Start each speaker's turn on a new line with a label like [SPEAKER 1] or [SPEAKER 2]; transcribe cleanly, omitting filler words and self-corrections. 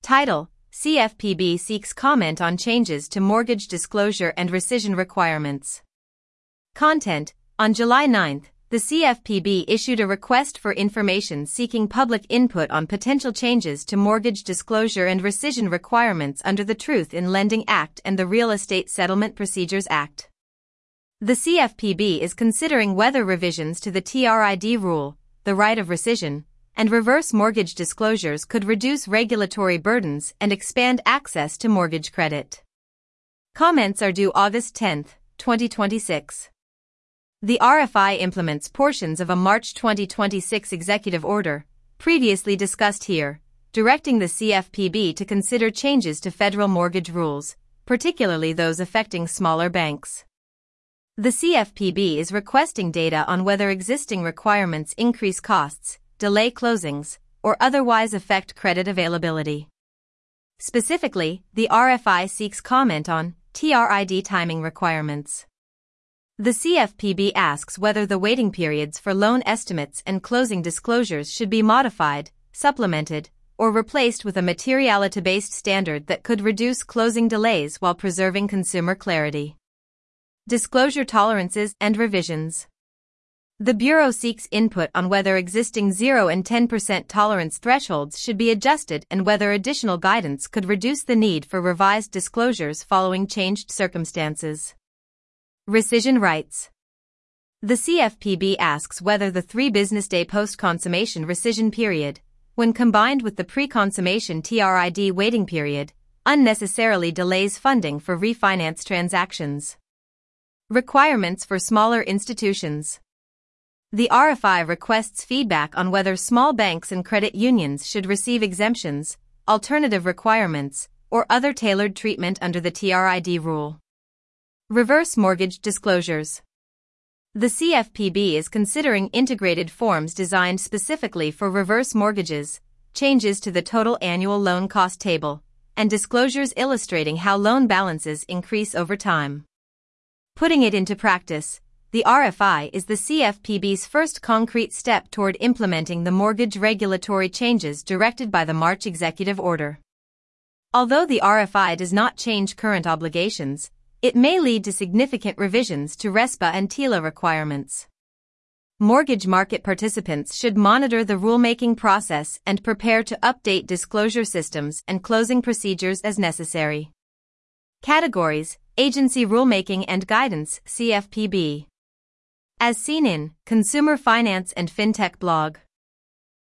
[SPEAKER 1] Title: CFPB seeks comment on changes to mortgage disclosure and rescission requirements. Content: On July 9, the CFPB issued a request for information seeking public input on potential changes to mortgage disclosure and rescission requirements under the Truth in Lending Act and the Real Estate Settlement Procedures Act. The CFPB is considering whether revisions to the TRID rule, the right of rescission, and reverse mortgage disclosures could reduce regulatory burdens and expand access to mortgage credit. Comments are due August 10, 2026. The RFI implements portions of a March 2026 executive order, previously discussed here, directing the CFPB to consider changes to federal mortgage rules, particularly those affecting smaller banks. The CFPB is requesting data on whether existing requirements increase costs, delay closings, or otherwise affect credit availability. Specifically, the RFI seeks comment on TRID timing requirements. The CFPB asks whether the waiting periods for loan estimates and closing disclosures should be modified, supplemented, or replaced with a materiality-based standard that could reduce closing delays while preserving consumer clarity. Disclosure tolerances and revisions. The Bureau seeks input on whether existing 0 and 10% tolerance thresholds should be adjusted and whether additional guidance could reduce the need for revised disclosures following changed circumstances. Rescission rights. The CFPB asks whether the 3-business-day post-consummation rescission period, when combined with the pre-consummation TRID waiting period, unnecessarily delays funding for refinance transactions. Requirements for smaller institutions. The RFI requests feedback on whether small banks and credit unions should receive exemptions, alternative requirements, or other tailored treatment under the TRID rule. Reverse mortgage disclosures. The CFPB is considering integrated forms designed specifically for reverse mortgages, changes to the total annual loan cost table, and disclosures illustrating how loan balances increase over time. Putting it into practice, the RFI is the CFPB's first concrete step toward implementing the mortgage regulatory changes directed by the March executive order. Although the RFI does not change current obligations, it may lead to significant revisions to RESPA and TILA requirements. Mortgage market participants should monitor the rulemaking process and prepare to update disclosure systems and closing procedures as necessary. Categories: Agency Rulemaking and Guidance, CFPB. As seen in Consumer Finance and FinTech blog.